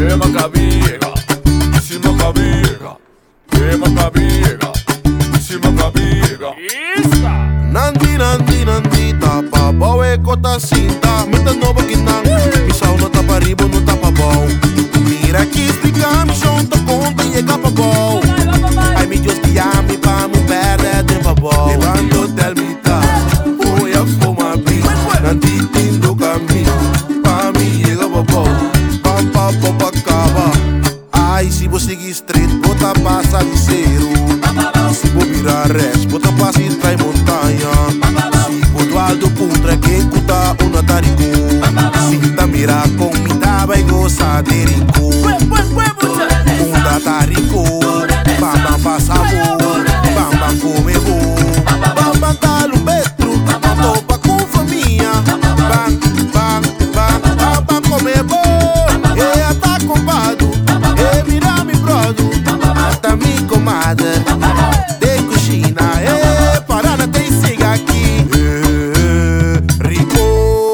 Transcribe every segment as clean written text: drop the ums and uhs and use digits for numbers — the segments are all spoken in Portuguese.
Macabiga, se Macabiga, Macabiga, se Macabiga. Nandi, nandi, nandi, tapa bom e cota cinta. Muita nova que não, mi sol não tapa ribo, não tapa bom. Mira aqui, explica, mi chão tá conta e é capa bom. Ai, mi Deus que ame, pa mu perde tempo bom. Levando del mita, foi a fuma bi. Nandi, tindo caminho, pa mi é capa bom. Pa cava. Ai, se você seguir straight, bota passa de cero. Se vou virar res, bota passa e trai montanha. Se vou do alto puntra, quem cuta o natarico. Se tá mirar com me dá, vai gostar de rico. Munda tá rico, bamba passa boa, bamba come boa. Bamba calo betro, topa com família. Bang, bang, bang, bamba come boa. E tá compado, e mira mi brodo. Até mi comadre, de coxina, e parada tem siga aqui. Rico,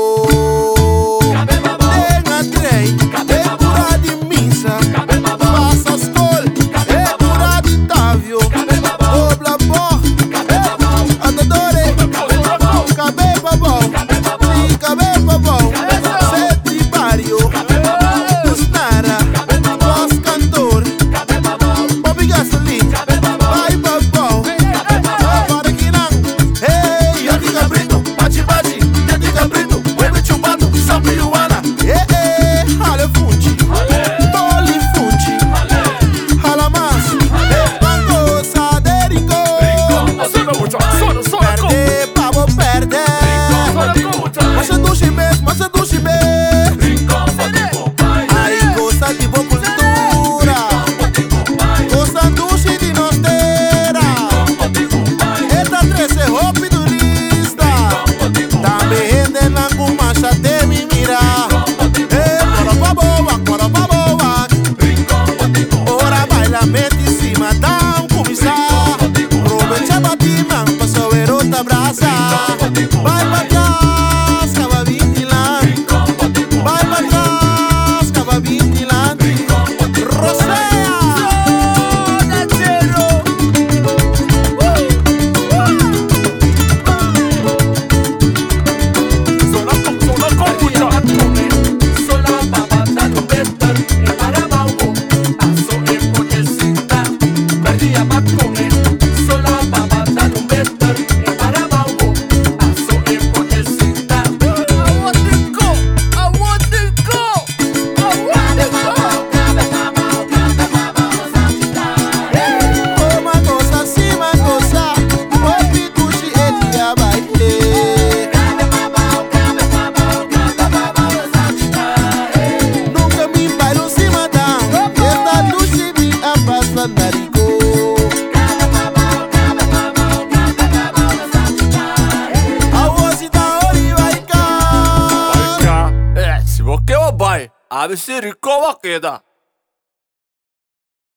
tenha trem, e pura de missa. Passa escola, e pura de tavio. Obla bom, adadore, cabe babão, sim, cabe babão. Sete barrio, Nara, voz cantor, Bobby Gasolina, vai babão. Para que não, ei, eu diga brito, bate, bate, eu diga brito, mueve chumbado, sabe Luana. Hale funchi, toli funchi, hala mas, banco saderico. Perde, pavo perde. Mas é duche mesmo, mas é duche mesmo. Aí gosta de boa cultura, gosta duche de nosteira. Esta trece roupa turista, também rende na gumacha de me mirar. Coroba boa, ora baila mete em cima, dá comisar. Promete a batima, passou erota brasa. Vai pra trás, cava vinilante. Vai pra trás, cava vinilante. Rosea, Ave Sirikova queda.